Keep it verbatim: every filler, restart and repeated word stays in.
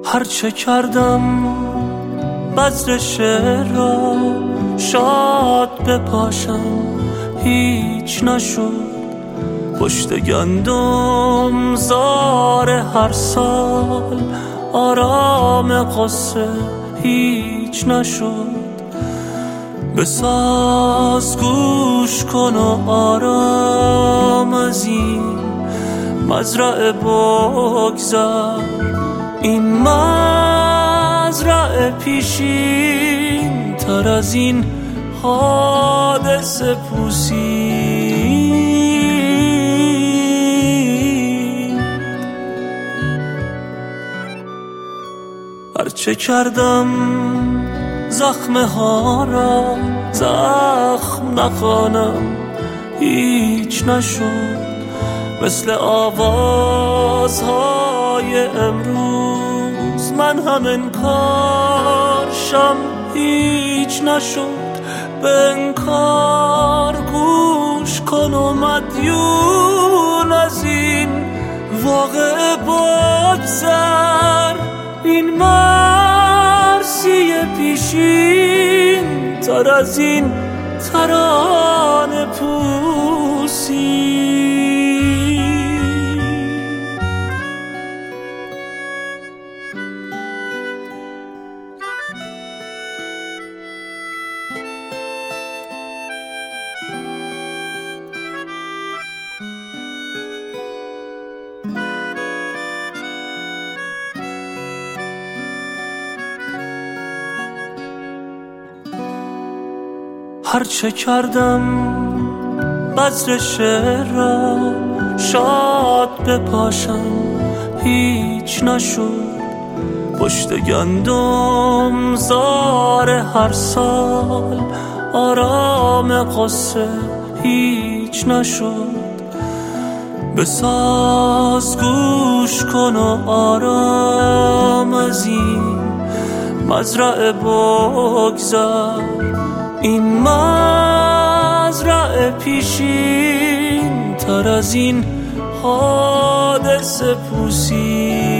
هرچه کردم بذر شعر را شاد بپاشم هیچ نشد. پشت گندم زار هر سال آرام قصه هیچ نشد. بساز گوش کن و آرام از این مزرعه بگذر. این مزرعه پیشین تر از این حادثه پوسید. هرچه کردم زخم ها را زخم نخوانم هیچ نشد. مثل آوازهای امروز من هم انکارشم هیچ نشد. به انکار گوش کن و مدیون از این واقعه بگذر. این مرسی پیشین تر از این ترانه پوسی. هرچه کردم بذر شعر را شاد بپاشم هیچ نشد. پشت گندم زار هر سال آرام قصه هیچ نشد. بساز گوش کن و آرام از این مزرعه بگذر. این مزرعه پیشین تر از این حادثه پوسید.